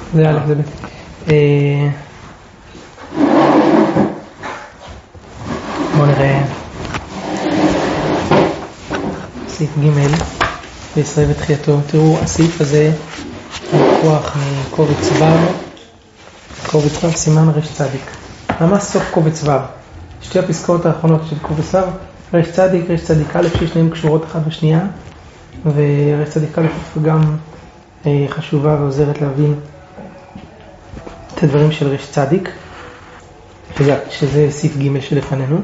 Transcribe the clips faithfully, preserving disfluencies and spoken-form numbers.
זה א' זה ב'. בואו נראה סעיף ג' בישראל ותחייתו. תראו, הסעיף הזה לקוח מקובץ ו', קובץ ו' סימן רש צדיק. ממש סוף קובץ ו'. שתי הפסקאות האחרונות של קובץ ו', רש צדיק, רש צדיק א', ששניהם קשורות אחת בשנייה, ורש צדיק א' גם אה, חשובה ועוזרת להבין את הדברים של רש צדיק, שזה, שזה סעיף ג' שלפנינו.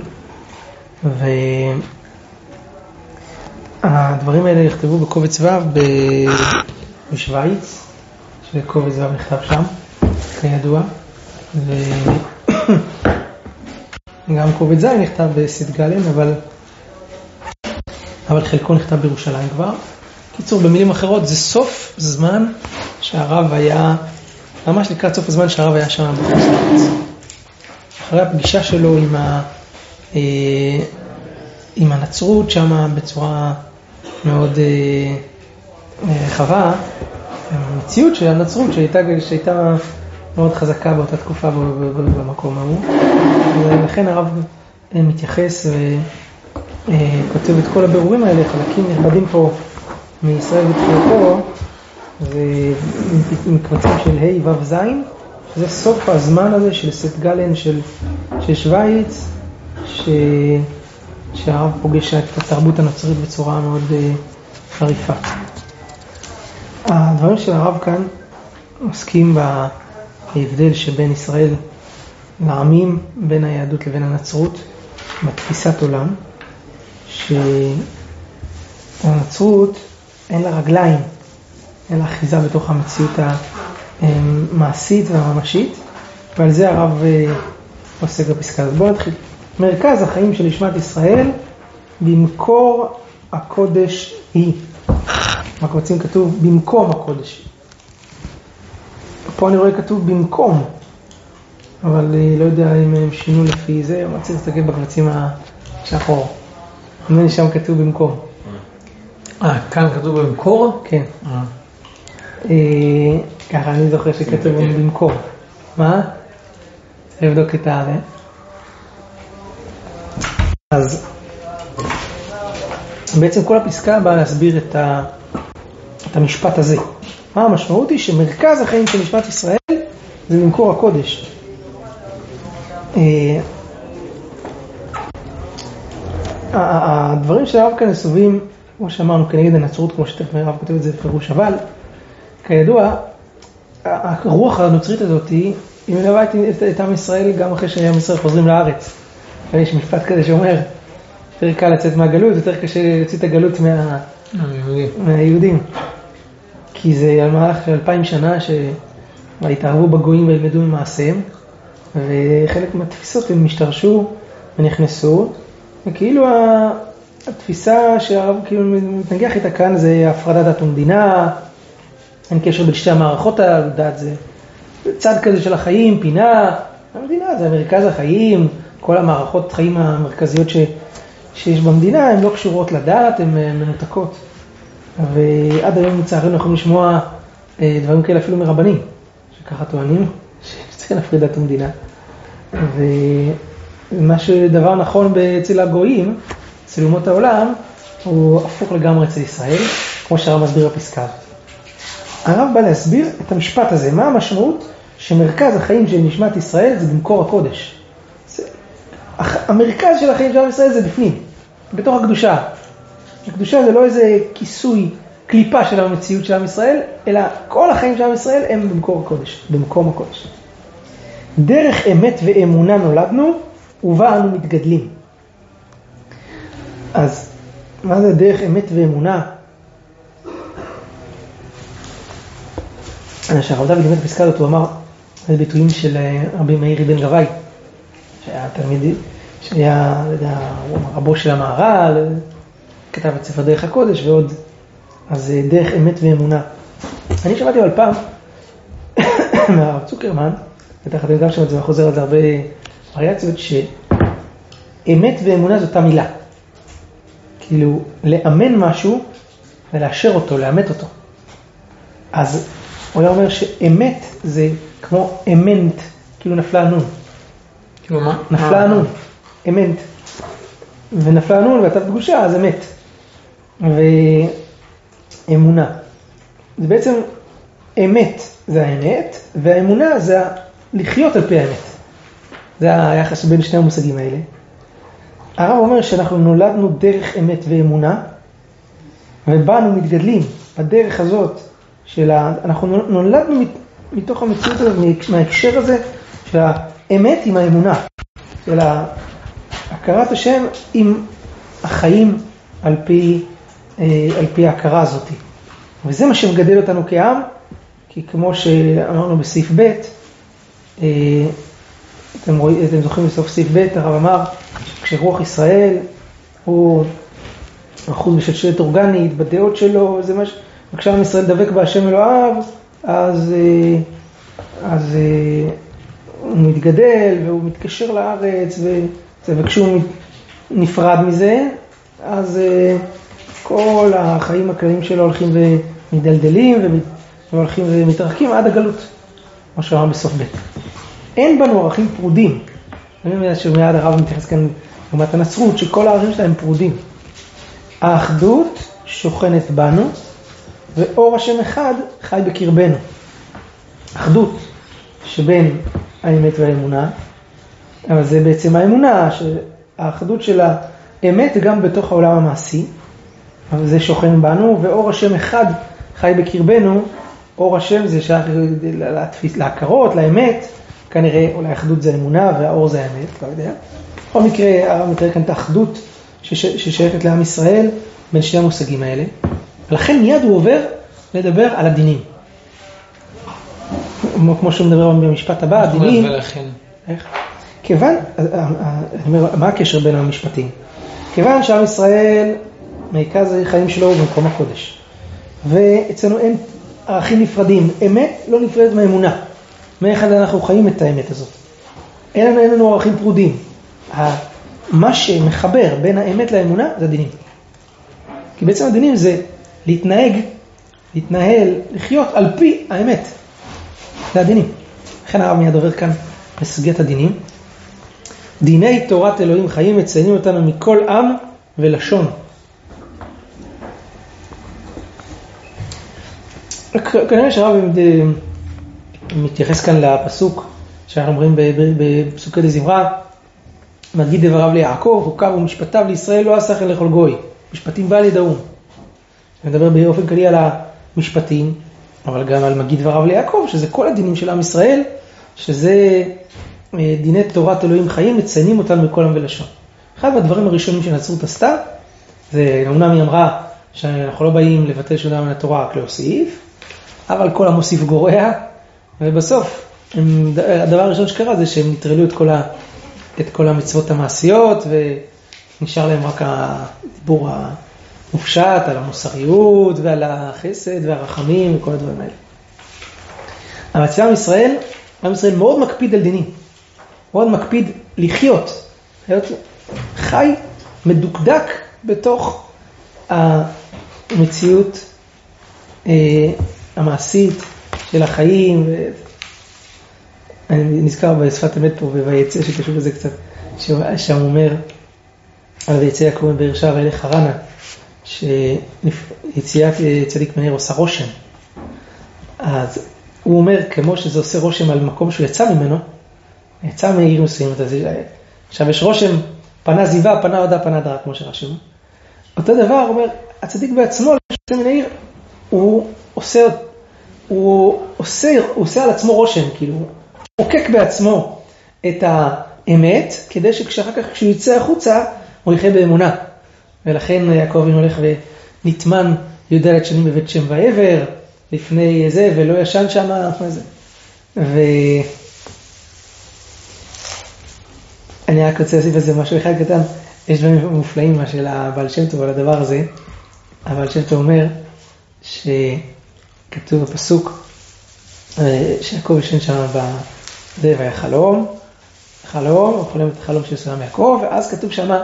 והדברים האלה נכתבו בקובץ ו' בשוויץ, שקובץ ו' נכתב שם, כידוע, וגם קובץ ז' נכתב בסית גלן, אבל, אבל חלקו נכתב בירושלים כבר. קיצור, במילים אחרות, זה סוף זמן שהרב היה, ממש לקראת סוף הזמן שהרב היה שם בחוץ לארץ. אחרי הפגישה שלו עם ה... עם הנצרות שם בצורה מאוד רחבה, המציאות של הנצרות שהייתה, שהייתה מאוד חזקה באותה תקופה במקום ההוא, ולכן הרב מתייחס וכותב את כל הבירורים האלה, חלקים נכבדים פה מישראל ותחייתו, עם קבצים של ה' ו' ז', שזה סוף הזמן הזה של סית גלן של, של שוויץ, ש... שהרב פוגש את התרבות הנוצרית בצורה מאוד uh, חריפה. הדברים של הרב כאן עוסקים בהבדל שבין ישראל לעמים, בין היהדות לבין הנצרות, בתפיסת עולם, שהנצרות אין לה רגליים, אין לה אחיזה בתוך המציאות המעשית והממשית, ועל זה הרב uh, עוסק בפסקה. אז בואו נתחיל. מרכז החיים של נשמת ישראל במקור הקודש היא. בקבצים כתוב במקום הקודש. פה אני רואה כתוב במקום, אבל לא יודע אם הם שינו לפי זה, אבל צריך להסתכל בקבצים השחור. נדמה לי שם כתוב במקום. אה, כאן כתוב במקור? כן. ככה אני זוכר שכתוב במקום. מה? לבדוק את ה... אז בעצם כל הפסקה באה להסביר את, ה, את המשפט הזה. מה המשמעות היא? שמרכז החיים של נשמת ישראל זה במקור הקודש. הדברים של הרב כאן נסובים, כמו שאמרנו, כנגד הנצרות, כמו שתכף הרב כותב את זה בפירוש, אבל כידוע, הרוח הנוצרית הזאת היא מלווה את עם ישראל גם אחרי שעם ישראל חוזרים לארץ. יש משפט כזה שאומר, יותר קל לצאת מהגלות, יותר קשה לצאת הגלות מה... מהיהודים. כי זה על מהלך של אלפיים שנה שהתערבו בגויים וילמדו ממעשיהם, וחלק מהתפיסות הם משתרשו ונכנסו, וכאילו התפיסה שהרב כאילו מתנגח איתה כאן זה הפרדת דת ומדינה, אין קשר בין שתי המערכות הדת, זה צד כזה של החיים, פינה, המדינה זה מרכז החיים, כל המערכות חיים המרכזיות ש, שיש במדינה, הן לא קשורות לדעת, הן מנותקות. ועד היום לצערנו יכולים לשמוע דברים כאלה אפילו מרבנים, שככה טוענים, שצריכים להפריד דת המדינה. ומה שדבר נכון אצל הגויים, אצל אומות העולם, הוא הפוך לגמרי אצל ישראל, כמו שהרב מסביר בפסקה. הרב בא להסביר את המשפט הזה, מה המשמעות שמרכז החיים של נשמת ישראל זה במקור הקודש. המרכז של החיים של עם ישראל זה בפנים, בתוך הקדושה. הקדושה זה לא איזה כיסוי, קליפה של המציאות של עם ישראל, אלא כל החיים של עם ישראל הם במקור הקודש, במקום הקודש. דרך אמת ואמונה נולדנו, ובה אנו מתגדלים. אז מה זה דרך אמת ואמונה? שהרב דוד לימד בפסקה הזאת, הוא אמר, זה ביטויים של רבי מאיר אבן גבאי, שהיה תלמיד, שהיה רבו של המהר"ל, כתב את ספר דרך הקודש ועוד, אז דרך אמת ואמונה. אני שמעתי על פעם מהרב צוקרמן, בטח אתם גם שמעת, זה חוזר על זה הרבה וריאציות, שאמת ואמונה זאת המילה. כאילו, לאמן משהו ולאשר אותו, לאמת אותו. אז הוא היה אומר שאמת זה כמו אמנט, כאילו נפלה נון. כאילו מה? נפלה נון, אמנט. ונפלה נון ואתה פגושה, אז אמת. ואמונה. זה בעצם אמת זה האמת, והאמונה זה לחיות על פי האמת. זה היחס בין שני המושגים האלה. הרב אומר שאנחנו נולדנו דרך אמת ואמונה, ובאנו מתגדלים בדרך הזאת של ה... אנחנו נולדנו מתוך המציאות הזאת, מההקשר הזה של האמת עם האמונה, של הכרת השם עם החיים על פי, על פי ההכרה הזאת. וזה מה שמגדל אותנו כעם, כי כמו שאמרנו בסעיף ב', אתם, רואים, אתם זוכרים בסוף סעיף ב', הרב אמר, כשרוח ישראל הוא אחוז בשלשלת אורגנית, בדעות שלו, זה מה ש... וכשעם ישראל דבק בהשם אלוהיו, אז, אז הוא מתגדל והוא מתקשר לארץ, וכשהוא נפרד מזה, אז כל החיים הכלליים שלו הולכים ומדלדלים והולכים ומתרחקים עד הגלות, מה שאמר בסוף ב'. אין בנו ערכים פרודים. אני יודע שמיד הרב מתייחס כאן לעומת הנצרות, שכל הערכים שלהם פרודים. האחדות שוכנת בנו, ואור השם אחד חי בקרבנו. אחדות שבין האמת והאמונה, אבל זה בעצם האמונה, שהאחדות של האמת גם בתוך העולם המעשי, אבל זה שוכן בנו, ואור השם אחד חי בקרבנו. אור השם זה שייך להכרות, לאמת, כנראה אולי האחדות זה האמונה והאור זה האמת, לא יודע. בכל מקרה, הרב מתאר כאן את האחדות ששייכת לעם ישראל בין שני המושגים האלה. ולכן מיד הוא עובר לדבר על הדינים. כמו שהוא מדבר במשפט הבא, הדינים... ולכן. איך? כיוון, אני אומר, מה הקשר בין המשפטים? כיוון שעם ישראל, מרכז החיים שלו הוא במקום הקודש. ואצלנו אין ערכים נפרדים. אמת לא נפרדת מהאמונה. מאחד אנחנו חיים את האמת הזאת. אין לנו, אין לנו ערכים פרודים. מה שמחבר בין האמת לאמונה זה הדינים. כי בעצם הדינים זה להתנהג, להתנהל, לחיות על פי האמת. זה הדינים. לכן הרב מיד עובר כאן בסוגיית הדינים. דיני תורת אלוהים חיים מציינים אותנו מכל עם ולשון. כנראה שהרב מתייחס כאן לפסוק שאנחנו אומרים בפסוקי דזמרה, מגיד דבריו ליעקב, חוקיו ומשפטיו לישראל לא עשה כן לכל גוי. משפטים בא לידעום. מדבר באופן כללי על המשפטים, אבל גם על מגיד דבריו ליעקב, שזה כל הדינים של עם ישראל, שזה דיני תורת אלוהים חיים, מציינים אותנו מכל עם ולשון. אחד מהדברים הראשונים שנצרות עשתה, זה אמנם היא אמרה שאנחנו לא באים לבטל שום דבר מן התורה, רק להוסיף, אבל כל המוסיף גורע, ובסוף הדבר הראשון שקרה זה שהם נטרלו את כל, ה, את כל המצוות המעשיות, ונשאר להם רק הדיבור המופשט על המוסריות ועל החסד והרחמים וכל הדברים האלה. אבל אצל עם ישראל, עם ישראל מאוד מקפיד על דינים, מאוד מקפיד לחיות, להיות חי מדוקדק בתוך המציאות אה, המעשית של החיים. ו... אני נזכר בשפת אמת פה ויצא שקשור בזה קצת, שם אומר על ויצא יעקב מבאר שבע ואילך חרנה, שיציאת צדיק מנהר עושה רושם. אז הוא אומר, כמו שזה עושה רושם על מקום שהוא יצא ממנו, יצא מעיר מסוימת, עכשיו יש רושם, פנה זיווה, פנה עודה, פנה דרה, כמו שרשום. אותו דבר, הוא אומר, הצדיק בעצמו, שיוצא מן העיר, הוא עושה, הוא עושה, הוא עושה על עצמו רושם, כאילו, הוא עוקק בעצמו את האמת, כדי שכשאחר כך, כשהוא יצא החוצה, הוא יחיה באמונה. ולכן יעקב אבינו הולך ונטמן י"ד שנים בבית שם ועבר, לפני זה, ולא ישן שם, מה זה. ואני רק רוצה להוסיף לזה משהו אחד קטן, יש דברים מופלאים מה של הבעל שם טוב על הדבר הזה. הבעל שם טוב אומר שכתוב בפסוק שיעקב ישן שם בזה, והיה חלום, חלום, הוא חולם את החלום של סולם יעקב, ואז כתוב שם,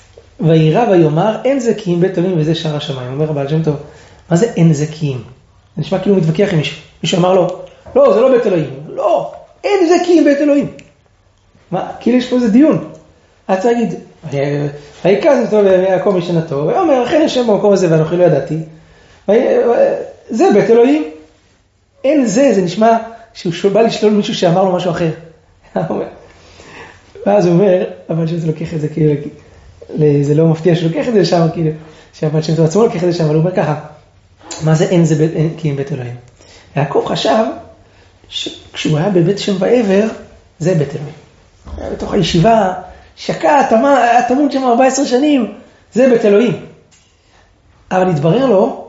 וירא ויאמר, אין זה כי אם בית עולים וזה שער השמיים. אומר הבעל שם טוב, מה זה אין זה כי אם? זה נשמע כאילו הוא מתווכח עם מישהו. מישהו אמר לו, לא, זה לא בית אלוהים. לא, אין זה כי אם בית אלוהים. מה, כאילו יש פה איזה דיון. אתה צריך להגיד, ויקז אותו ליעקב משנתו, ואומר, אכן ישם במקום הזה ואנוכי לא ידעתי. זה בית אלוהים. אין זה, זה נשמע שהוא בא לשלול מישהו שאמר לו משהו אחר. ואז הוא אומר, אבל שזה לוקח את זה כאילו, זה לא מפתיע שלוקח את זה לשם, כאילו, שהבן שם עצמו לוקח את זה שם, אבל הוא אומר ככה, מה זה אין זה כי אם בית אלוהים? יעקב חשב שכשהוא היה בבית שם ועבר, זה בית אלוהים. היה בתוך הישיבה, שקע, תמות שם ארבע עשרה שנים, זה בית אלוהים. אבל התברר לו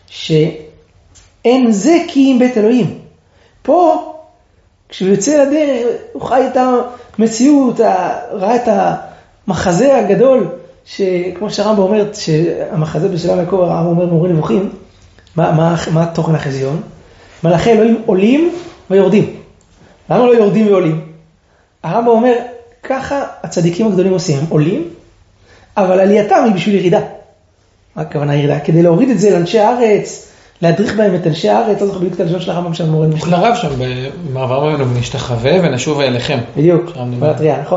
שאין זה כי אם בית אלוהים. פה, כשהוא יוצא לדרך, הוא חי את המציאות, ראה את המחזה הגדול, שכמו שהרמב"ם אומר, שהמחזה בשלום יעקב, הרמב"ם אומר מורה נבוכים, מה, מה, מה תוכן החזיון? מלאכי אלוהים עולים ויורדים. למה לא יורדים ועולים? הרמב"ם אומר, ככה הצדיקים הגדולים עושים, הם עולים, אבל עלייתם היא בשביל ירידה. מה הכוונה ירידה? כדי להוריד את זה לאנשי הארץ, להדריך בהם את אנשי הארץ, לא זוכר בדיוק את הלשון של הרמב"ם שם מורה נבוכים. יש לרב שם, במעבר ממנו, ונשתחווה ונשוב אליכם. בדיוק, בלטריה, נכון.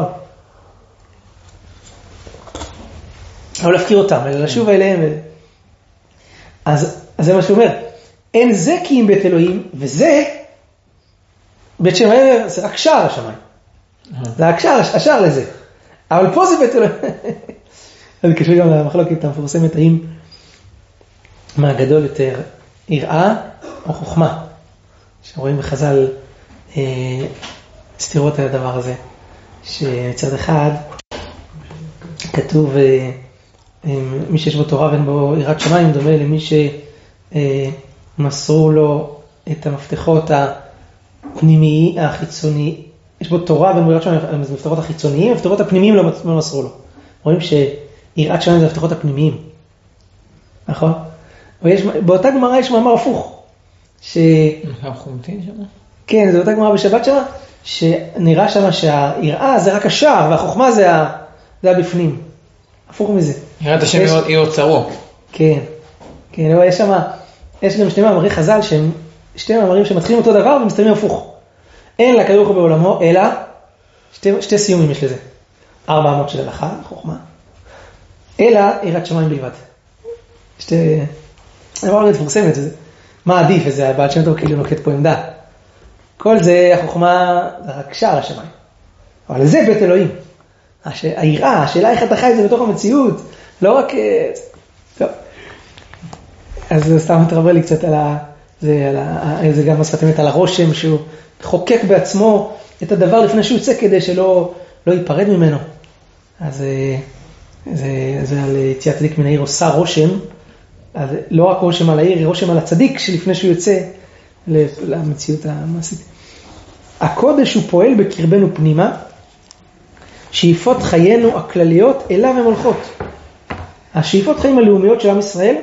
לא להפקיר אותם, אלא לשוב אליהם. אז, אז זה מה שהוא אומר. אין זה כי אם בית אלוהים, וזה, בית שם העבר, זה רק שער השמיים. זה רק שער, השער לזה. אבל פה זה בית אלוהים. אז קשור גם למחלוקת המפורסמת, האם מה גדול יותר, יראה או חוכמה? שרואים בחז"ל אה, סתירות על הדבר הזה. שמצד אחד כתוב, אה, מי שיש בו תורה ואין בו יראת שמיים, דומה למי שמסרו לו את המפתחות הפנימיים, החיצוניים. יש בו תורה ואין בו יראת שמיים, המפתחות החיצוניים, המפתחות הפנימיים לא מסרו לו. רואים שיראת שמיים זה המפתחות הפנימיים. נכון? ויש, באותה גמרא יש מאמר הפוך. ש... חומתין שם? כן, זה באותה גמרא בשבת שם, שנראה שם שהיראה זה רק השער, והחוכמה זה, ה... זה הבפנים. הפוך מזה. יראת השם יש... היא אוצרו. כן, כן, אבל יש שם, יש גם שני מאמרי חז"ל, שהם שתי מאמרים שמתחילים אותו דבר ומסתיימים הפוך. אין לקדוש ברוך הוא בעולמו, אלא שתי, שתי סיומים יש לזה. ארבע אמות של הלכה, חוכמה. אלא יראת שמיים בלבד. שתי... אני אומר לך תפורסם את זה. מה עדיף? וזה הבעל שם טוב כאילו נוקט פה עמדה. כל זה, החוכמה, זה רק שער השמיים. אבל זה בית אלוהים. הש... היראה, השאלה איך אתה חי את זה בתוך המציאות. לא רק... טוב. אז סתם מתרבר לי קצת על ה... זה, על ה... זה גם מספתם את על הרושם שהוא חוקק בעצמו את הדבר לפני שהוא יוצא כדי שלא לא ייפרד ממנו. אז זה, זה על יציאת צדיק מן העיר עושה רושם. אז לא רק רושם על העיר, רושם על הצדיק שלפני שהוא יוצא למציאות המעשית. הקודש הוא פועל בקרבנו פנימה, שאיפות חיינו הכלליות אליו הן הולכות. השאיפות חיים הלאומיות של עם ישראל,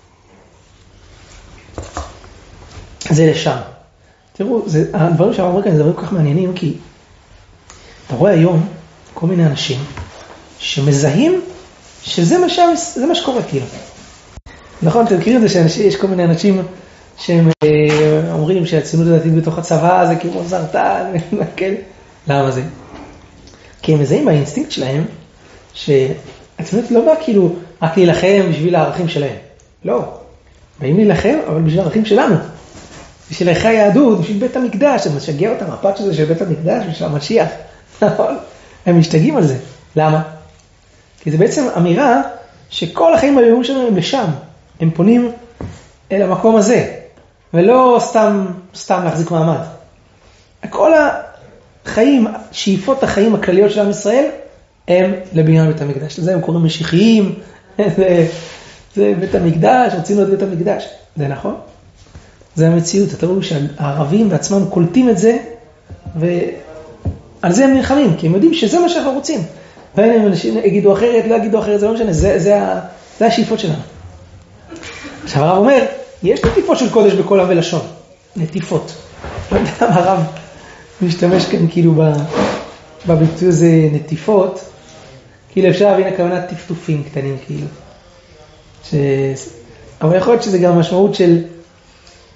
זה לשם. תראו, זה, הדברים שאמרו כאן, זה דברים כל כך מעניינים, כי אתה רואה היום כל מיני אנשים שמזהים שזה מה, שהמס, זה מה שקורה כאילו. נכון, אתם מכירים את זה שיש כל מיני אנשים שהם אומרים שהציונות הדתית בתוך הצבא זה כאילו זרטן, למה זה? כי הם מזהים באינסטינקט שלהם שהציונות לא באה כאילו רק להילחם בשביל הערכים שלהם. לא, באים להילחם אבל בשביל הערכים שלנו. בשביל ערכי היהדות, בשביל בית המקדש, הם משגע אותם, הפאץ' הזה של בית המקדש, בשביל המשיח. נכון? הם משתגעים על זה. למה? כי זה בעצם אמירה שכל החיים הלאומיים שלנו הם לשם. הם פונים אל המקום הזה, ולא סתם, סתם להחזיק מעמד. כל החיים, שאיפות החיים הכלליות של עם ישראל, הם לבניין בית המקדש. לזה הם קוראים משיחיים, זה, זה בית המקדש, רוצים להיות בית המקדש. זה נכון? זה המציאות. אתה רואה שהערבים בעצמם קולטים את זה, ועל זה הם נלחמים, כי הם יודעים שזה מה שאנחנו רוצים. ואין הם אנשים יגידו אחרת, לא יגידו אחרת, זה לא משנה, זה, זה, זה השאיפות שלנו. עכשיו הרב אומר, יש נטיפות של קודש בכל עם ולשון. נטיפות. לא יודע מה הרב משתמש כאן כאילו בביטוי הזה נטיפות, כאילו אפשר להבין הכוונה טפטופים קטנים כאילו. ש... אבל יכול להיות שזה גם משמעות של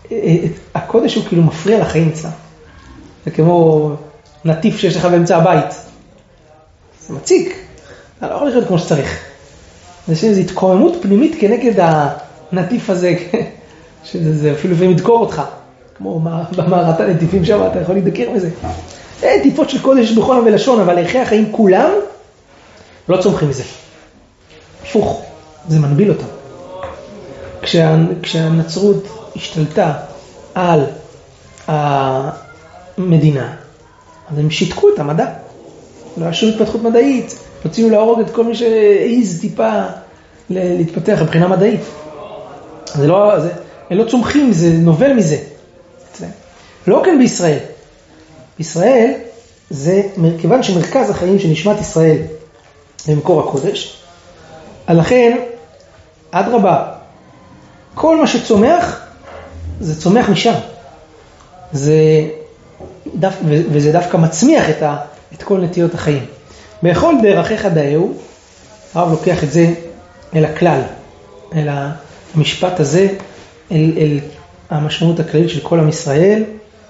הקודש הוא כאילו מפריע לחיים אצלם. זה כמו נטיף שיש לך באמצע הבית. זה מציק. אתה לא יכול לחיות כמו שצריך. זה איזו התקוממות פנימית כנגד הנטיף הזה, שזה אפילו לפעמים ידקור אותך. כמו במערת הנטיפים שם, אתה יכול להידקר מזה. טיפות של קודש בכל ולשון, אבל ערכי החיים כולם לא צומחים מזה. הפוך, זה מנביל אותם. כשה, כשהנצרות השתלטה על המדינה, אז הם שיתקו את המדע. לא היה שום התפתחות מדעית, הוציאו להורג את כל מי שהעיז טיפה להתפתח מבחינה מדעית. זה לא, זה, הם לא צומחים, זה נובל מזה. לא כן בישראל. בישראל זה, כיוון שמרכז החיים של נשמת ישראל במקור הקודש, לכן, עד רבה, כל מה שצומח, זה צומח משם. זה, דף, וזה דווקא מצמיח את, ה, את כל נטיות החיים. בכל דרכיך דאהו, הרב לוקח את זה אל הכלל, אל המשפט הזה, אל, אל המשמעות הכללית של כל עם ישראל,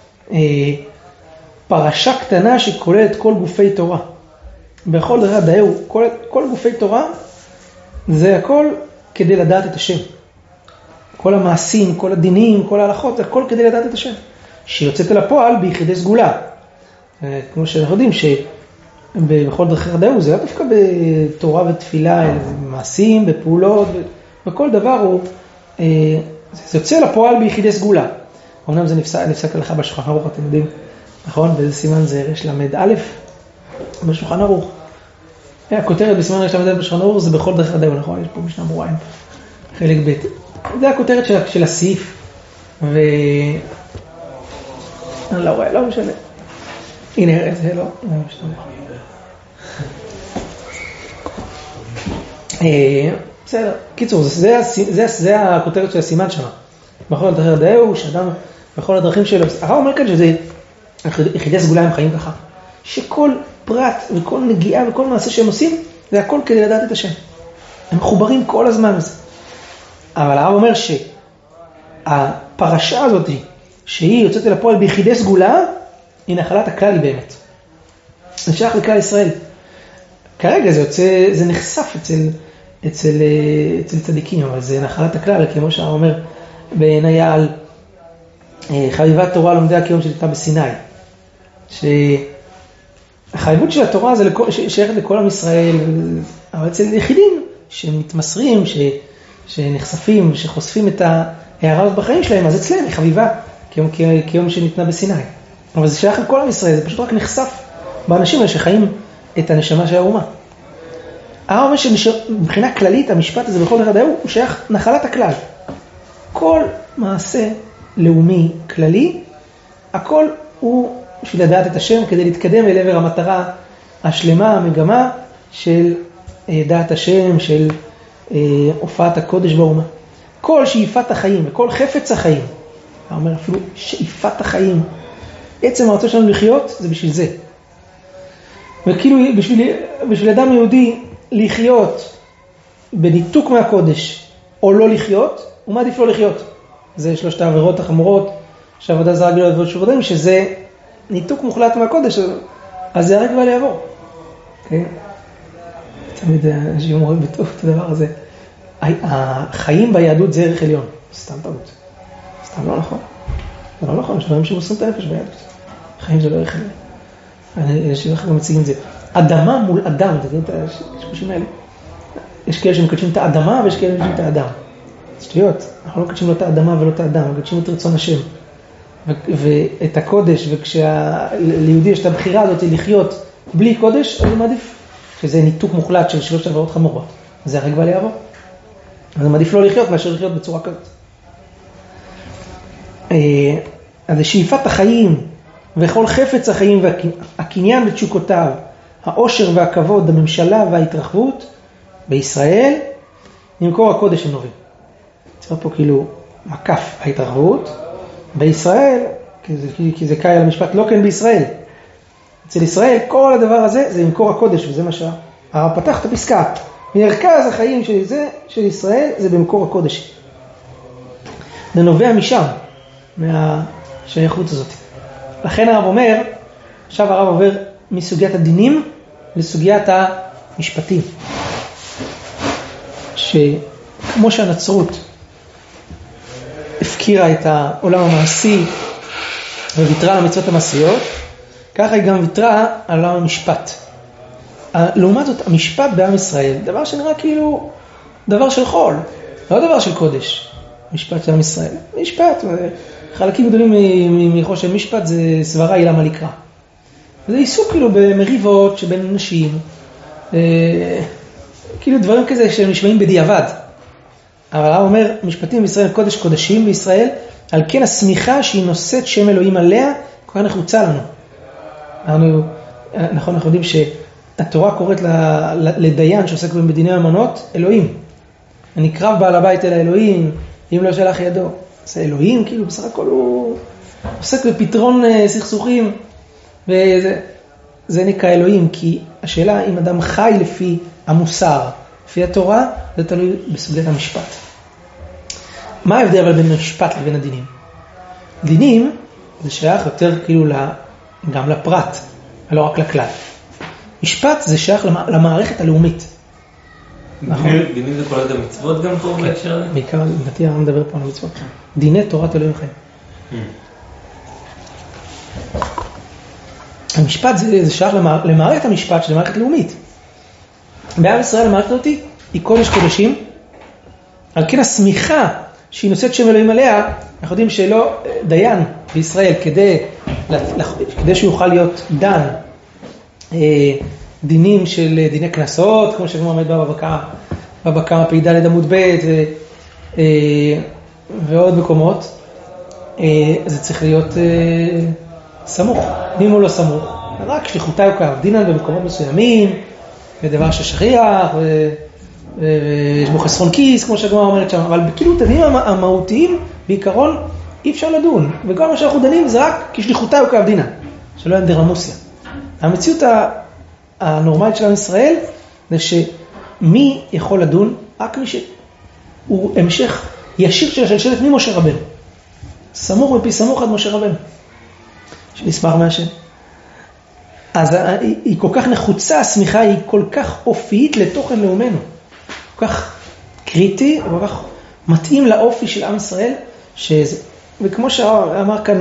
פרשה קטנה שכוללת כל גופי תורה. בכל דרכיך דאהו, כל, כל גופי תורה, זה הכל כדי לדעת את השם. כל המעשים, כל הדינים, כל ההלכות, זה הכל כדי לדעת את השם. שיוצאת אל הפועל ביחידי סגולה. כמו שאנחנו יודעים שבכל דרכי דאהו זה לא דווקא בתורה ותפילה, אלא במעשים, בפעולות, בכל דבר הוא, זה יוצא לפועל ביחידי סגולה. אמנם זה נפסק, נפסק עליך בשולחן ערוך, אתם יודעים, נכון? באיזה סימן זה רש למד א' בשולחן ערוך. הכותרת בסימן רש למד א' בשולחן ערוך זה בכל דרכי דאהו, נכון? יש פה משנה ברורה, חלק ב'. זה הכותרת של, של הסעיף, ו... אני לא רואה, לא משנה. הנה, זה לא, לא משנה. בסדר, קיצור, זה, זה, זה, זה הכותרת של הסימן שם. בכל דרכי דאהו, שאדם, בכל הדרכים שלו. הרב אומר כאן שזה, יחידי סגולה הם חיים ככה. שכל פרט וכל נגיעה וכל מעשה שהם עושים, זה הכל כדי לדעת את השם. הם מחוברים כל הזמן לזה. אבל הרב אומר שהפרשה הזאת, שהיא יוצאת אל הפועל ביחידי סגולה, היא נחלת הכלל באמת. זה שייך לכלל ישראל. כרגע זה יוצא, זה נחשף אצל, אצל, אצל צדיקים, אבל זה נחלת הכלל, כמו שהרב אומר, בעיני על חביבת תורה לומדי הקיום שניתנה בסיני. שהחייבות של התורה זה שייכת לכל עם ישראל, אבל אצל יחידים שמתמסרים, ש... שנחשפים, שחושפים את ההערה בחיים שלהם, אז אצלם היא חביבה, כיום, כיום שניתנה בסיני. אבל זה שייך לכל עם ישראל, זה פשוט רק נחשף באנשים האלה שחיים את הנשמה של האומה. הרב אומר שמבחינה כללית, המשפט הזה בכל דרכי דאהו, הוא שייך נחלת הכלל. כל מעשה לאומי כללי, הכל הוא בשביל לדעת את השם, כדי להתקדם אל עבר המטרה השלמה, המגמה של דעת השם, של הופעת הקודש באומה. כל שאיפת החיים וכל חפץ החיים, הוא אומר אפילו שאיפת החיים, עצם הרצון שלנו לחיות זה בשביל זה. וכאילו בשביל, בשביל אדם יהודי לחיות בניתוק מהקודש או לא לחיות, הוא מעדיף לא לחיות. זה שלושת העבירות החמורות שעבודה זרה גדולה ועוד שובדים, שזה ניתוק מוחלט מהקודש, אז זה הרג ואל יעבור. כן? תמיד אנשים אומרים בטוב את הדבר הזה. החיים ביהדות זה ערך עליון. סתם טעות. סתם לא נכון. זה לא נכון, יש דברים שמוסרים את הנפש ביהדות. חיים זה לא ערך עליון. אנשים אחרים מציגים את זה. אדמה מול אדם, אתם יודעים את השפושים האלה? יש כאלה שמקדשים את האדמה ויש כאלה שמקדשים את האדם. שטויות. אנחנו לא מקדשים לא את האדמה ולא את האדם, אנחנו מקדשים את רצון השם. ואת הקודש, וכשליהודי יש את הבחירה הזאת לחיות בלי קודש, אז הוא מעדיף שזה ניתוק מוחלט של שלוש עבירות חמורות. זה הרג ואל יעבור. אז הוא מעדיף לא לחיות מאשר לחיות בצורה כזאת. אז שאיפת החיים וכל חפץ החיים והקניין ותשוקותיו, העושר והכבוד, הממשלה וההתרחבות בישראל, ממקור הקודש הם נובעים. צריך פה כאילו מקף ההתרחבות בישראל, כי זה, כי זה קיים על המשפט, לא כן בישראל. אצל ישראל כל הדבר הזה זה ממקור הקודש, וזה מה שהרב פתח את הפסקה. מרכז החיים של, זה, של ישראל זה במקור הקודש. זה נובע משם. מהשייכות הזאת. לכן הרב אומר, עכשיו הרב עובר מסוגיית הדינים לסוגיית המשפטים. שכמו שהנצרות הפקירה את העולם המעשי וויתרה על המצוות המעשיות, ככה היא גם ויתרה על עולם המשפט. לעומת זאת, המשפט בעם ישראל, דבר שנראה כאילו דבר של חול, לא דבר של קודש. משפט של עם ישראל. משפט, חלקים גדולים מחושן משפט זה סברה אילה מה לקרא. זה עיסוק כאילו במריבות שבין אנשים, כאילו דברים כזה שנשמעים בדיעבד. אבל הרב אומר, משפטים בישראל, קודש קודשים בישראל, על כן הסמיכה שהיא נושאת שם אלוהים עליה, כל כך נחוצה לנו. אנחנו, נכון, אנחנו יודעים שהתורה קוראת לדיין שעוסק בדיני ממונות, אלוהים. נקרב בעל הבית אל האלוהים, אם לא שלח ידו. זה אלוהים, כאילו בסך הכל הוא עוסק בפתרון סכסוכים, וזה זה נקרא אלוהים, כי השאלה אם אדם חי לפי המוסר, לפי התורה, זה תלוי בסוגיית המשפט. מה ההבדל אבל בין המשפט לבין הדינים? דינים זה שייך יותר כאילו גם לפרט, ולא רק לכלל. משפט זה שייך למערכת הלאומית. דינים זה כולל גם מצוות גם פה בהקשר הזה? בעיקר, לדעתי, אני מדבר פה על מצוות. דיני תורת אלוהים חיים. המשפט זה, זה שייך למערכת המשפט, שזה מערכת לאומית. בעם ישראל המערכת הזאת היא קודש קודשים, על כן הסמיכה שהיא נושאת שם אלוהים עליה, אנחנו יודעים שלא דיין בישראל כדי, כדי שהוא יוכל להיות דן, דינים של דיני כנסות, כמו שכמו עומד בבקעה, בבקעה פ"ד עמוד ב' ו, ועוד מקומות, זה צריך להיות סמוך. אם הוא לא סמוך, רק שליחותה יוקר, דינן במקומות מסוימים, ודבר ששכיח, ויש בו חסרון כיס, כמו שהגמרא אומרת שם, אבל כאילו את הדינים המהותיים, בעיקרון, אי אפשר לדון. וכל מה שאנחנו דנים זה רק כשליחותה יוקר דינן, שלא אין דרמוסיה. המציאות הנורמלית של עם ישראל, זה שמי יכול לדון? רק מי שהוא המשך ישיר של השלשלת ממשה רבנו. סמוך מפי סמוך עד משה רבנו. שנשמח מהשם. אז היא כל כך נחוצה, הסמיכה היא כל כך אופית לתוכן לאומנו. כל כך קריטי, כל כך מתאים לאופי של עם ישראל, שזה, וכמו שאמר כאן,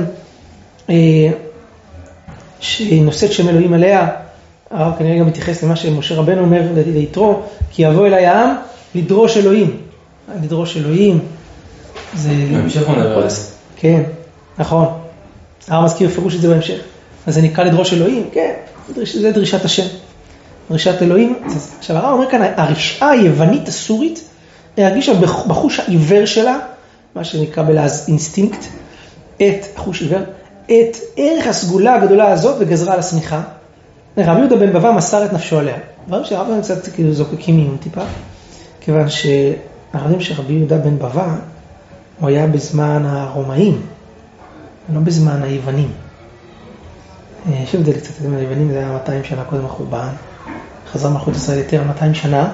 שהיא נושאת שם אלוהים עליה, הרב כנראה גם מתייחס למה שמשה רבנו אומר ליתרו, כי יבוא אליי העם לדרוש אלוהים. לדרוש אלוהים, זה... בהמשך הוא נדבר על זה. כן, נכון. הרב מזכיר פירוש את זה בהמשך. אז זה נקרא לדרוש אלוהים, כן, זה דרישת השם. דרישת אלוהים. עכשיו הרב אומר כאן, הרשעה היוונית הסורית, הרגישה בחוש העיוור שלה, מה שנקרא בלעז אינסטינקט, את חוש עיוור, את ערך הסגולה הגדולה הזאת וגזרה על הסמיכה. רבי יהודה בן בבא מסר את נפשו עליה. דברים שהרב קצת כאילו זוקקים עיון טיפה, כיוון שאנחנו יודעים שרבי יהודה בן בבא, הוא היה בזמן הרומאים, לא בזמן היוונים. יש הבדל קצת, היוונים זה היה מאתיים שנה קודם החורבן, חזר מלכות ישראל יותר מאתיים שנה,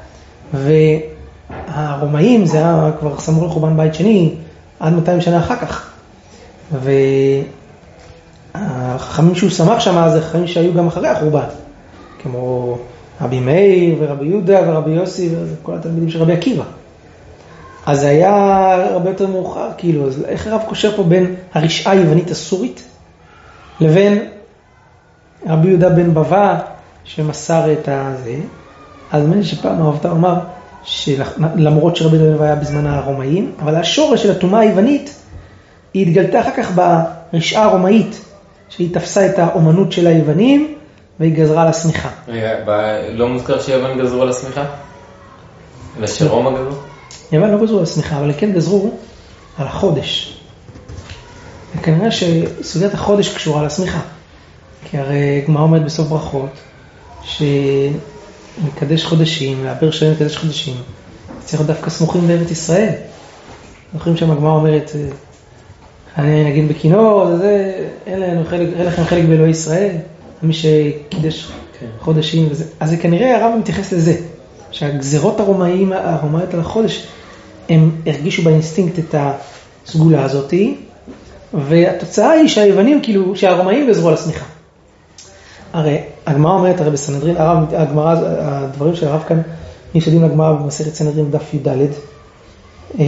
והרומאים זה היה כבר סמוך לחורבן בית שני, עד מאתיים שנה אחר כך. והחכמים שהוא שמח שם, זה חכמים שהיו גם אחרי החורבן, כמו רבי מאיר ורבי יהודה ורבי יוסי וכל התלמידים של רבי עקיבא. אז זה היה הרבה יותר מאוחר, כאילו, אז איך הרב קושר פה בין הרשעה היוונית הסורית, לבין רבי יהודה בן בבא, שמסר את הזה, אז מני שפעם הרב אמר, שלמרות שרבי יהודה בן בבא היה בזמן הרומאים, אבל השורש של התאומה היוונית, היא התגלתה אחר כך ברשעה הרומאית, שהיא תפסה את האומנות של היוונים, והיא גזרה על הסמיכה. רגע, לא מוזכר שיוון גזרו על הסמיכה? אלא שרומא גזרו? יוון לא גזרו על הסמיכה, אבל כן גזרו על החודש. וכנראה שסוגיית החודש קשורה על הסמיכה. כי הרי גמרא אומרת בסוף ברכות, שמקדש חודשים, לעבר שלם מקדש חודשים, צריך להיות דווקא סמוכים בארץ ישראל. זוכרים שם הגמרא אומרת, אני נגיד בכינור, זה, אין לנו חלק, אין לכם חלק באלוהי ישראל, מי שקידש חודשים וזה. אז זה כנראה הרב מתייחס לזה, שהגזרות הרומאים, הרומאיות על החודש, הם הרגישו באינסטינקט את הסגולה הזאת, והתוצאה היא שהיוונים, כאילו, שהרומאים גזרו על השמיכה. הרי הגמרא אומרת, הרי בסנהדרין, הרב, הגמרא, הדברים של הרב כאן, נשאדים לגמרא במסכת סנהדרין דף י"ד, אה,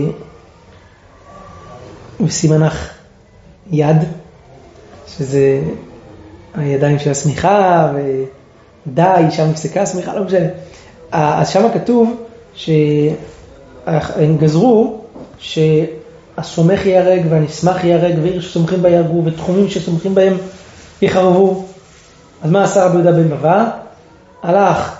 וסימנך יד, שזה הידיים של השמיכה, ודי, שם נפסקה השמיכה, לא משנה. אז שם כתוב שהם גזרו שהסומך ייהרג והנשמח ייהרג, ועיר שסומכים בה יהרגו, ותחומים שסומכים בהם יחרבו. אז מה עשה רבי יהודה בן בבא? הלך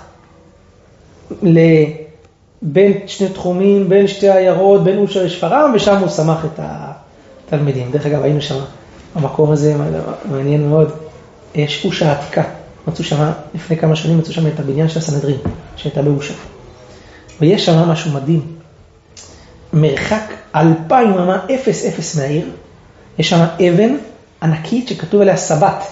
בין שני תחומים, בין שתי עיירות, בין אושר לשפרעם, ושם הוא שמח את התלמידים. דרך אגב, היינו שם, המקום הזה מעניין מאוד. יש אושר העתיקה. מצאו שם, לפני כמה שנים מצאו שם את הבניין של הסנהדרין, שהייתה באושר. ויש שם משהו מדהים. מרחק אלפיים אמה אפס אפס מהעיר, יש שם אבן ענקית שכתוב עליה סבת,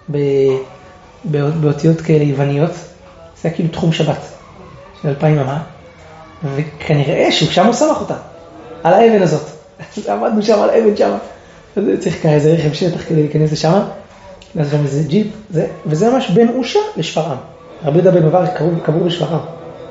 באותיות כאלה יווניות. זה היה כאילו תחום שבת של אלפיים אמה, וכנראה שהוא שם הוא שמח אותה, על האבן הזאת. עמדנו שם על האבן שם. צריך כאלה איזה רכב שטח כדי להיכנס לשם. אז גם איזה ג'יפ, זה, וזה ממש בין אושה לשפרעם. רבי יהודה בן בבא קבור בשפרעם.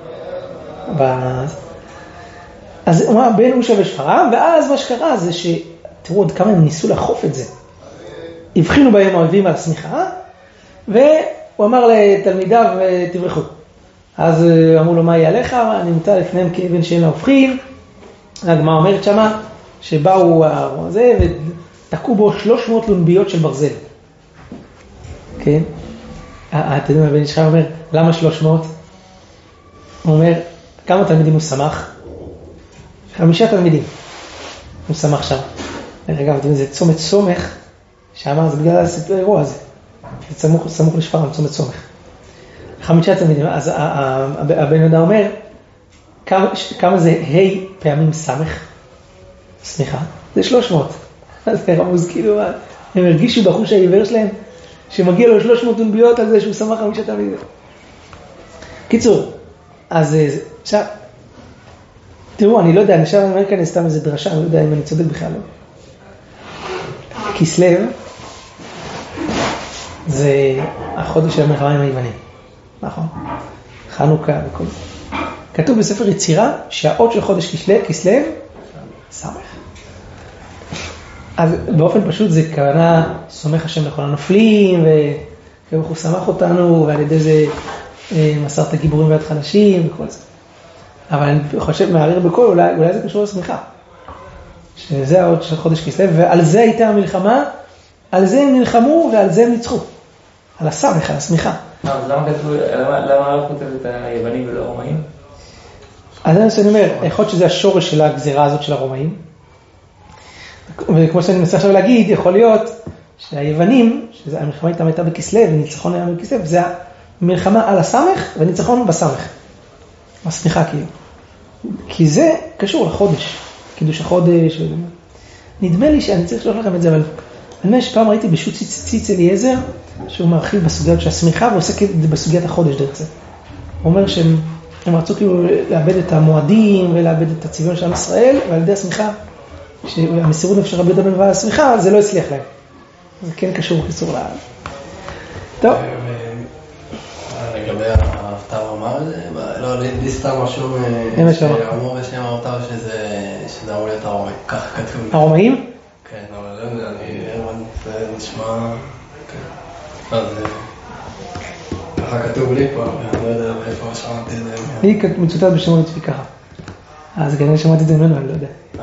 אז הוא אמר בין אושה ושפרעם, ואז מה שקרה זה שתראו עוד כמה הם ניסו לחוף את זה. הבחינו בהם האויבים על השמיכה, והוא אמר לתלמידיו, תברחו. אז אמרו לו, מה יהיה עליך? אני נמצא לפניהם כאבן שאין לה הופכים. הגמרא אומרת שמה, שבאו זה, ותקעו בו שלוש מאות לונביות של ברזל. כן? אתה יודע מה בן ישחי אומר, למה שלוש מאות? הוא אומר, כמה תלמידים הוא שמח? חמישה תלמידים. הוא שמח שם. אגב, זה צומת סומך, שם זה בגלל האירוע הזה. זה סמוך, סמוך לשפרעם, צומת סומך. חמישה תלמידים. אז הבן יהודה אומר, כמה, כמה זה ה' פעמים סמך? סליחה, זה שלוש מאות. אז זה רמוז, כאילו, הם הרגישו בחוש העיוור שלהם, שמגיע לו שלוש מאות לונביות על זה שהוא שמח חמישה תלמידים. קיצור, אז עכשיו, תראו, אני לא יודע, אני עכשיו אני אומר כאן סתם איזה דרשה, אני לא יודע אם אני צודק בכלל. כסלו, זה החודש של המלחמה עם היוונים. נכון? חנוכה וכל זה. כתוב בספר יצירה שהאות של חודש כסלו, סמך. אז באופן פשוט זה כוונה סומך השם לכל הנופלים, וכך הוא שמח אותנו, ועל ידי זה מסר את הגיבורים ועד חלשים וכל זה. אבל אני חושב, מערער בכל, אולי, אולי זה קשור לשמיכה. שזה העוד של חודש כסלו, ועל זה הייתה המלחמה, על זה הם נלחמו ועל זה הם ניצחו. על הסמך, על השמיכה. אז למה כתוב, למה לא כותב את היוונים ולא הרומאים? אז זה מה שאני אומר, יכול להיות שזה השורש של הגזירה הזאת של הרומאים. וכמו שאני מנסה עכשיו להגיד, יכול להיות שהיוונים, שהמלחמה איתם הייתה בכסלו, וניצחון היה בכסלו, זה המלחמה על הסמך וניצחון בסמך. השמיכה כאילו. כי זה קשור לחודש, קידוש החודש. נדמה לי שאני צריך לשלוח לכם את זה, אבל אני שפעם ראיתי בשו"ת ציץ אליעזר, שהוא מרחיב בסוגיות של השמיכה, ועוסק בסוגיית החודש דרך זה. הוא אומר שהם רצו כאילו לאבד את המועדים, ולאבד את הצביון של עם ישראל, ועל ידי השמיכה, שהמסירות נפש רבי יהודה בן בבא השמיכה, זה לא הצליח להם. זה כן קשור, קשור לה... טוב. לגבי ההפתר אמר, לא, לי סתם משהו שאמרו בשם ההפתר שזה אמור להיות הרומאים, ככה כתוב. הרומאים? כן, אבל לא יודע, זה נשמע... אז ככה כתוב לי פה, אני לא יודע איפה שמעתי את זה. לי מצוטט בשם הצבי ככה. אז כנראה שמעתי את זה ממנו, אני לא יודע.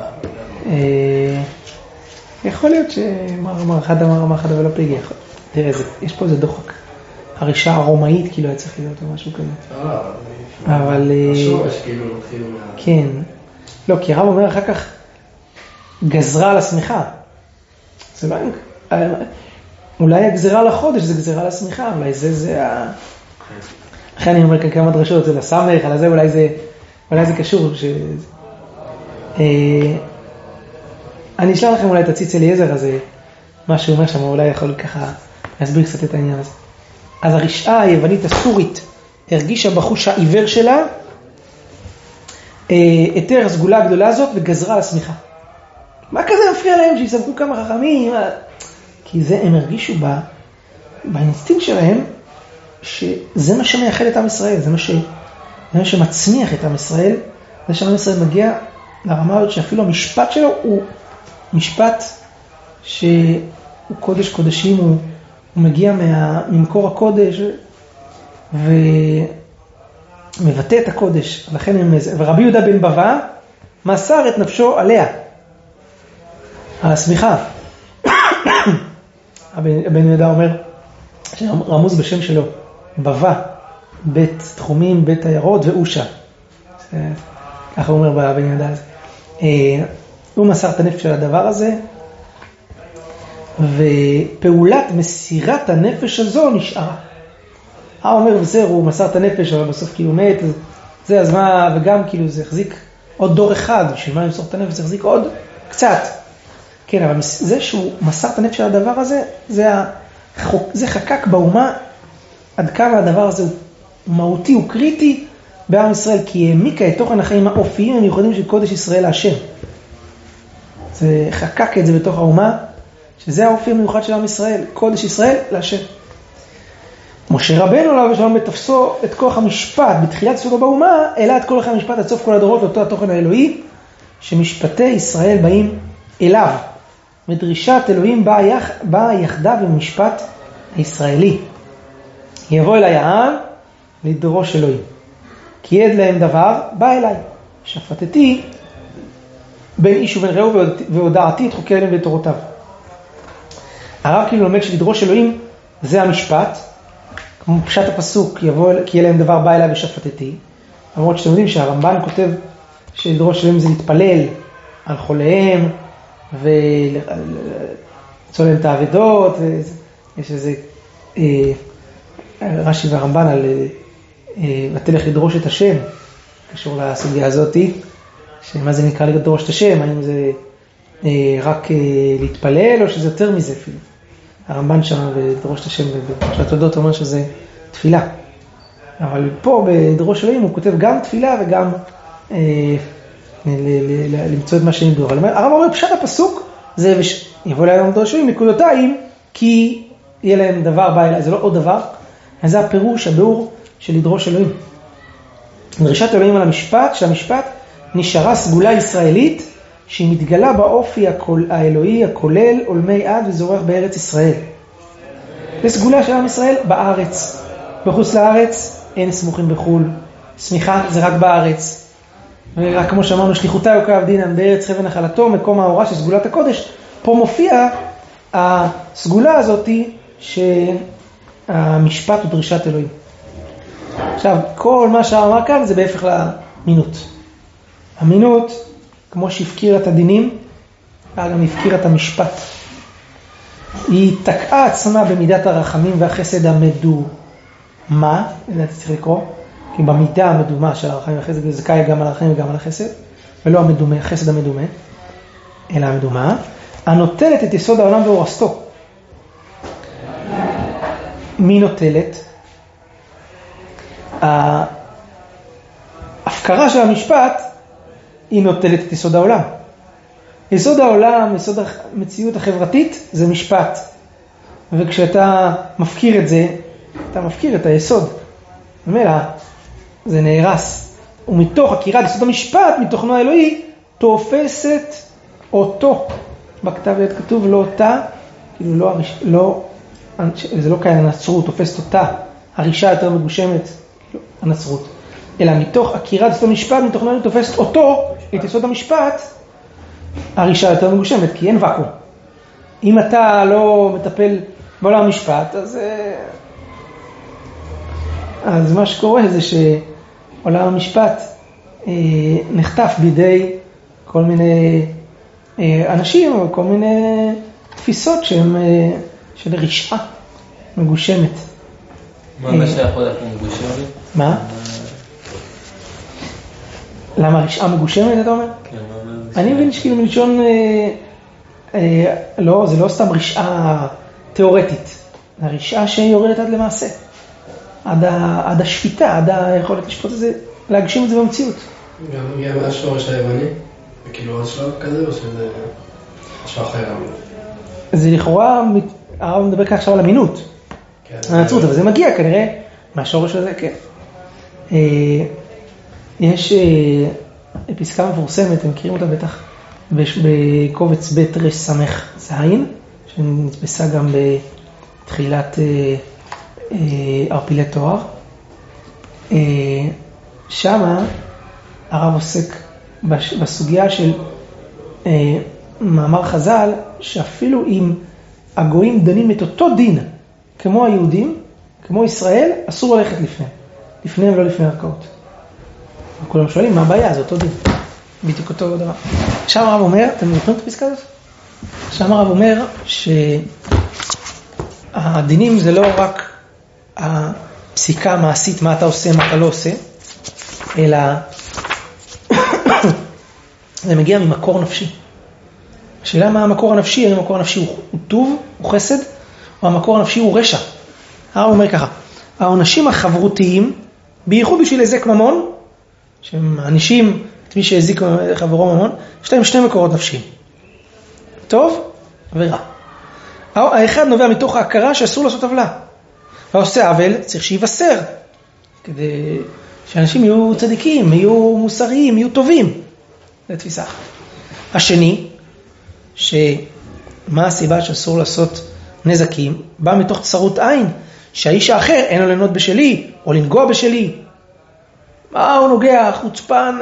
יכול להיות שמר אחד אמר, אמר אחד אבל לא פליגי. תראה, יש פה איזה דוחק. הרישה הרומאית כאילו היה צריך להיות או משהו כזה. אבל... השורש כאילו מתחיל מה... כן. לא, כי הרב אומר אחר כך, גזרה על השמיכה. זה לא... אולי הגזרה על החודש זה גזרה על השמיכה, אולי זה זה ה... אחרי אני אומר כאן כמה דרשות, זה לסמך, על זה אולי זה... אולי זה קשור. ש... אני אשלח לכם אולי את הציץ אליעזר הזה, מה שהוא אומר שם, אולי יכול ככה להסביר קצת את העניין הזה. אז הרשעה היוונית הסורית הרגישה בחוש העיוור שלה היתר הסגולה הגדולה הזאת וגזרה על השמיכה. מה כזה מפריע להם שיסמכו כמה חכמים? כי זה הם הרגישו בה, באינסטינקט שלהם, שזה מה שמייחד את עם ישראל, זה מה, ש, זה מה שמצמיח את עם ישראל, זה שעם ישראל מגיע לרמה הזאת שאפילו המשפט שלו הוא משפט שהוא קודש קודשים, הוא, הוא מגיע מה, ממקור הקודש ומבטא את הקודש. לכן הם, ורבי יהודה בן בבא מסר את נפשו עליה. הסמיכה. הבן יהודה אומר, רמוז בשם שלו, בבא, בית תחומים, בית עיירות ואושה. ככה הוא אומר בבן יהודה הזה. הוא מסר את הנפש של הדבר הזה, ופעולת מסירת הנפש הזו נשארה. הוא אומר, בסדר, הוא מסר את הנפש, אבל בסוף כאילו מת, זה אז מה, וגם כאילו זה החזיק עוד דור אחד, בשביל מה למסור את הנפש, זה החזיק עוד קצת. כן, אבל זה שהוא מסר את הנפש של הדבר הזה, זה, החוק, זה חקק באומה, עד כמה הדבר הזה הוא מהותי, הוא קריטי בעם ישראל, כי העמיקה את תוכן החיים האופיים המיוחדים של קודש ישראל להשם. זה חקק את זה בתוך האומה, שזה האופי המיוחד של עם ישראל, קודש ישראל להשם. משה רבנו עליו ושלום בתפסו את כוח המשפט בתחילת סודו באומה, העלה את כל כוח המשפט עד סוף כל הדורות לאותו התוכן האלוהי, שמשפטי ישראל באים אליו. ודרישת אלוהים באה, יח, באה יחדיו עם משפט הישראלי. יבוא אליי העם לדרוש אלוהים. כי יד להם דבר, בא אליי. שפטתי בין איש ובין רעהו והודעתי את חוקי אלוהים ואת תורותיו. הרב כאילו לומד שלדרוש אלוהים זה המשפט, כמו פשט הפסוק, יבוא, כי יהיה להם דבר, בא אליי ושפטתי. למרות שאתם יודעים שהרמב"ן כותב שלדרוש אלוהים זה להתפלל על חוליהם, ולצוא להם את העבדות, יש איזה אה, רש"י והרמב"ן על אה, ותלך לדרוש את השם, קשור לסוגיה הזאת, שמה זה נקרא לדרוש את השם, האם זה אה, רק אה, להתפלל או שזה יותר מזה אפילו. הרמב"ן שם בדרוש את השם ובפרשת תולדות אומר שזה תפילה. אבל פה בדרוש אלוהים הוא כותב גם תפילה וגם אה, למצוא את מה שנדור. אבל הרב אומר פשט הפסוק זה יבוא להם דרוש אלוהים נקודותיים כי יהיה להם דבר בא אליי, זה לא עוד דבר. זה הפירוש, הביאור של לדרוש אלוהים. דרישת אלוהים על המשפט, שהמשפט נשארה סגולה ישראלית שהיא מתגלה באופי האלוהי הכולל עולמי עד וזורח בארץ ישראל. זה סגולה של עם ישראל בארץ. בחוץ לארץ אין סמוכים בחול. סמיכה זה רק בארץ. ורק כמו שאמרנו, שליחותי יוקב דינם בארץ חבל נחלתו, מקום ההוראה של סגולת הקודש. פה מופיע הסגולה הזאת שהמשפט הוא דרישת אלוהים. עכשיו, כל מה שאמר כאן זה בהפך לאמינות. אמינות, כמו שהפקיר את הדינים, גם הפקיר את המשפט. היא תקעה עצמה במידת הרחמים והחסד המדומה, לדעתי צריך לקרוא, כי במידה המדומה של הרחמים והחסד זה זכאי גם על הרחמים וגם על החסד, ולא המדומה, החסד המדומה, אלא המדומה, הנוטלת את יסוד העולם והורסתו. מי נוטלת? ההפקרה של המשפט היא נוטלת את יסוד העולם. יסוד העולם, יסוד המציאות החברתית, זה משפט. וכשאתה מפקיר את זה, אתה מפקיר את היסוד. ממילא, זה נהרס. ומתוך הקירת יסוד המשפט, מתוכנו האלוהי, תופסת אותו. בכתב יד כתוב לא אותה, כאילו לא, לא, זה לא כאן הנצרות, תופסת אותה. הרישה יותר מגושמת, הנצרות. אלא מתוך הקירת יסוד המשפט, מתוכנו האלוהי תופסת אותו, את יסוד המשפט, הרישה יותר מגושמת, כי אין וקום. אם אתה לא מטפל בעולם המשפט, אז, אז מה שקורה זה שעולם המשפט אה, נחטף בידי כל מיני אה, אנשים, או כל מיני תפיסות שהן אה, של רשעה מגושמת. מה מה שייך עוד אנחנו מגושמת? מה? למה רשעה מגושמת, אתה אומר? כן, מה מה אני מבין שכאילו מלשון, אה, אה, לא, זה לא סתם רשעה תיאורטית, זה רשעה שיורדת עד למעשה, עד, ה, עד השפיטה, עד היכולת לשפוט את זה, להגשים את זה במציאות. גם מגיע מהשורש היווני, וכאילו עוד שלב כזה, או שזה... משהו אחר. זה לכאורה, הרב מדבר כאן עכשיו על אמינות. הנצרות, אבל זה מגיע כנראה מהשורש הזה, כן. יש פסקה מפורסמת, אתם מכירים אותה בטח, בקובץ ב' רש סמך זין, שנתפסה גם בתחילת ערפילי תואר. שמה הרב עוסק בסוגיה של מאמר חז"ל, שאפילו אם הגויים דנים את אותו דין כמו היהודים, כמו ישראל, אסור ללכת לפניהם. לפניהם ולא לפני ערכאות. וכולם שואלים, מה הבעיה? זה אותו דין. בדיוק אותו דבר. שם הרב אומר, אתם זוכרים את הפסקה הזאת? שם הרב אומר שהדינים זה לא רק הפסיקה המעשית, מה אתה עושה, מה אתה לא עושה, אלא זה מגיע ממקור נפשי. השאלה מה המקור הנפשי, האם המקור הנפשי הוא, הוא טוב, הוא חסד, או המקור הנפשי הוא רשע. הרב אומר ככה, העונשים החברותיים, בייחוד בשביל הזק ממון, שמענישים את מי שהזיק חברו ממון, יש להם שני מקורות נפשיים. טוב ורע. האחד נובע מתוך ההכרה שאסור לעשות עוולה. העושה עוול צריך שיבשר, כדי שאנשים יהיו צדיקים, יהיו מוסריים, יהיו טובים. זה תפיסה אחת. השני, שמה הסיבה שאסור לעשות נזקים, בא מתוך צרות עין, שהאיש האחר אין לו ליהנות בשלי, או לנגוע בשלי. מה הוא נוגע, חוצפן?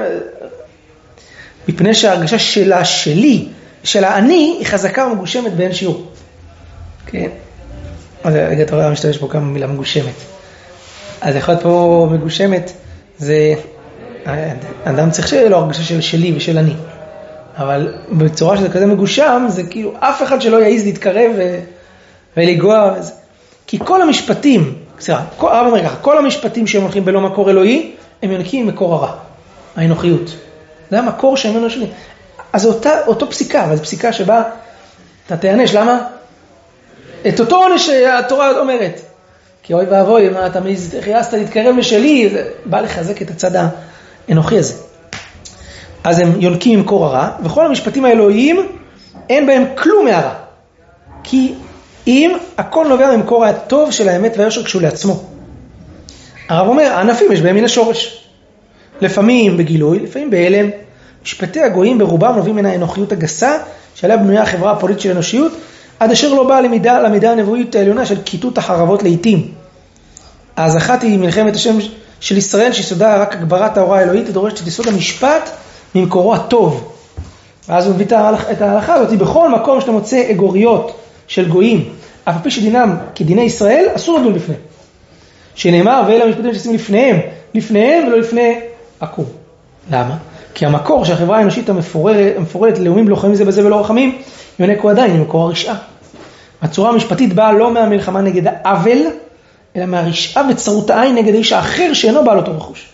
מפני שההרגשה שלה שלי, של האני, היא חזקה ומגושמת באין שיעור. כן? אז רגע, אתה רואה, משתמש פה כמה מילה מגושמת. אז יכול להיות פה מגושמת, זה, אדם צריך שיהיה לו הרגשה של שלי ושל אני. אבל בצורה שזה כזה מגושם, זה כאילו אף אחד שלא יעיז להתקרב ו... ולגוע. וזה. כי כל המשפטים, סליחה, כל, הרב אומר ככה, כל המשפטים שהם הולכים בלא מקור אלוהי, הם יונקים ממקור הרע, האנוכיות. זה המקור שהם אנושיים. אז זה אותה, אותו פסיקה, אבל זו פסיקה שבה אתה תענש, למה? את אותו עונש שהתורה אומרת. כי אוי ואבוי, מה אתה חייסת להתקרב לשלי, זה בא לחזק את הצד האנוכי הזה. אז הם יונקים ממקור הרע, וכל המשפטים האלוהיים, אין בהם כלום מהרע. כי אם הכל נובע ממקור הטוב של האמת והיושר כשהוא לעצמו. הרב אומר, הענפים יש בהם מן השורש. לפעמים בגילוי, לפעמים בהלם. משפטי הגויים ברובם נובעים מן האנוכיות הגסה, שעליה בנויה החברה הפוליטית של אנושיות, עד אשר לא באה למידה, למידה הנבואית העליונה של כיתות החרבות לעתים. אז אחת היא מלחמת השם של ישראל, שיסודה רק הגברת ההוראה האלוהית, הדורשת את יסוד המשפט ממקורו הטוב. ואז הוא מביא את ההלכה הזאת, בכל מקום שאתה מוצא אגוריות של גויים, אף פי שדינם כדיני ישראל, אסור לדון לפניהם. שנאמר, ואלה המשפטים שעושים לפניהם, לפניהם ולא לפני עקום. למה? כי המקור שהחברה האנושית המפוררת ללאומים לא חיים זה בזה ולא רחמים, יונק הוא עדיין ממקור הרשעה. הצורה המשפטית באה לא מהמלחמה נגד העוול, אלא מהרשעה וצרות העין נגד האיש האחר שאינו בעל אותו רכוש.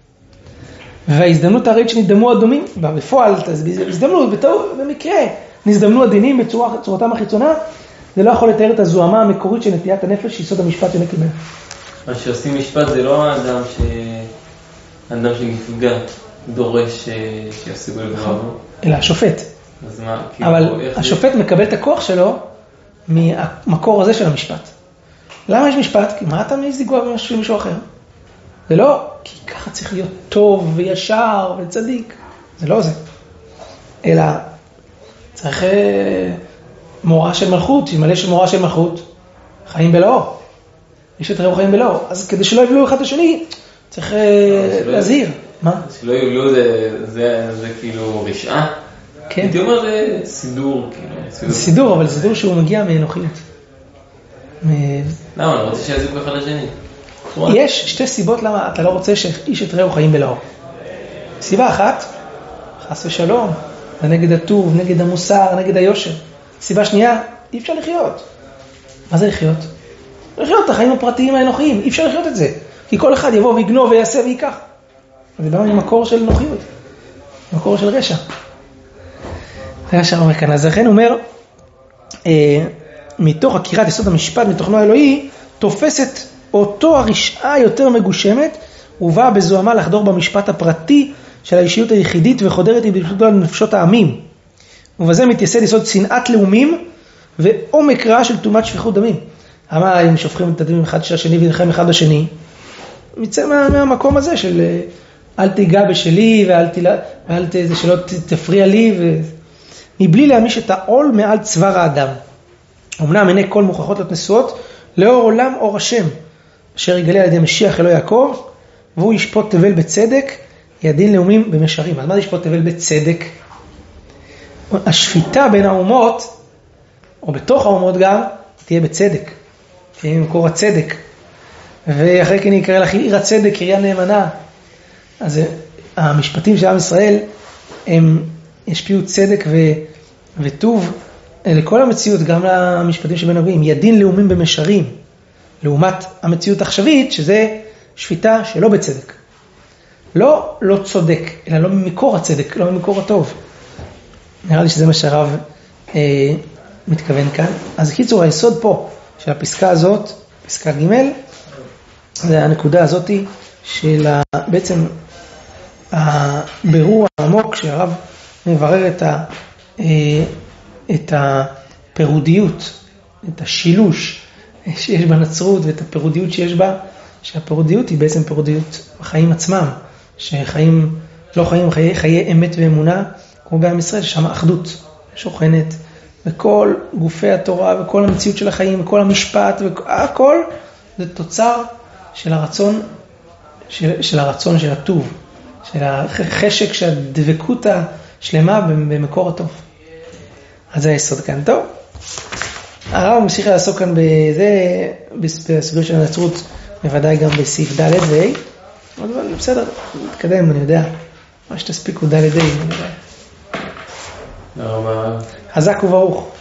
וההזדמנות הרעית שנדמו הדומים, בפועל, הזדמנות, במקרה, נזדמנו הדינים בצורתם החיצונה, זה לא יכול לתאר את הזוהמה המקורית של נטיית הנפש, שיסוד המשפט יונק ממנו. מה שעושים משפט זה לא האדם ש... האדם שנפגע דורש שיפסיקו לדבריו. אלא השופט. אז מה? אבל השופט זה... מקבל את הכוח שלו מהמקור הזה של המשפט. למה יש משפט? כי מה אתה מעז לגוע במשהו מישהו אחר? זה לא, כי ככה צריך להיות טוב וישר וצדיק. זה לא זה. אלא צריך מורה של מלכות, שמלא של מורה של מלכות, חיים בלאור. יש את רעהו חיים בלאור. אז כדי שלא יבלו אחד לשני, צריך להזהיר. מה? שלא יבלו זה כאילו רשעה? כן. הייתי אומר זה סידור. זה סידור, אבל זה סידור שהוא מגיע מאנוכיות. למה? אני רוצה שיזיקו אחד לשני. יש שתי סיבות למה אתה לא רוצה שאיש את רעהו חיים בלאור. סיבה אחת, חס ושלום, זה נגד הטוב, נגד המוסר, נגד היושר. סיבה שנייה, אי אפשר לחיות. מה זה לחיות? לחיות את החיים הפרטיים האנוכיים, אי אפשר לחיות את זה. כי כל אחד יבוא ויגנוב ויעשה ויקח. זה בא ממקור של אנוכיות, מקור של רשע. זה השאר אומר כאן. אז לכן הוא אומר, אה, מתוך הכירת יסוד המשפט, מתוכנו האלוהי, תופסת אותו הרשעה יותר מגושמת, ובאה בזוהמה לחדור במשפט הפרטי של האישיות היחידית, וחודרת היא בפשוטו על נפשות העמים. ובזה מתייסד יסוד שנאת לאומים ועומק רע של תאומת שפיכות דמים. למה אם שופכים את הדמים אחד של השני ונלחם אחד בשני? מצא מה, מהמקום הזה של אל תיגע בשלי ואל, תלה, ואל ת, שלא תפריע לי, ו... מבלי להמיש את העול מעל צוואר האדם. אמנם עיני כל מוכרחות להיות נשואות לאור עולם אור השם, אשר יגלה על ידי משיח אלוהי יעקב, והוא ישפוט תבל בצדק, ידין לאומים במשרים. אז מה זה ישפוט תבל בצדק? השפיטה בין האומות, או בתוך האומות גם, תהיה בצדק, תהיה במקור הצדק. ואחרי כן יקרא לך עיר הצדק, עירייה נאמנה. אז המשפטים של עם ישראל, הם ישפיעו צדק ו... וטוב לכל המציאות, גם למשפטים שבין הגויים. ידין לאומים במשרים, לעומת המציאות העכשווית, שזה שפיטה שלא בצדק. לא לא צודק, אלא לא ממקור הצדק, לא ממקור הטוב. נראה לי שזה מה שהרב אה, מתכוון כאן. אז קיצור, היסוד פה של הפסקה הזאת, פסקה ג', זה הנקודה הזאת של בעצם הבירור העמוק שהרב מברר את, ה, אה, את הפירודיות, את השילוש שיש בנצרות ואת הפירודיות שיש בה, שהפירודיות היא בעצם פירודיות בחיים עצמם, שחיים, לא חיים חיי, חיי אמת ואמונה, כמו בעם ישראל, ששם האחדות שוכנת, וכל גופי התורה וכל המציאות של החיים וכל המשפט והכל זה תוצר של הרצון של, של הרצון של הטוב, של החשק, של הדבקות השלמה במקור הטוב. אז זה היסוד כאן. טוב, הרב ממשיך לעסוק כאן בזה, בסוגיות של הנצרות, בוודאי גם בסעיף ד' ו-ה', אבל בסדר, נתקדם, אני יודע, מה שתספיקו ד' ה, אני יודע. חזק וברוך.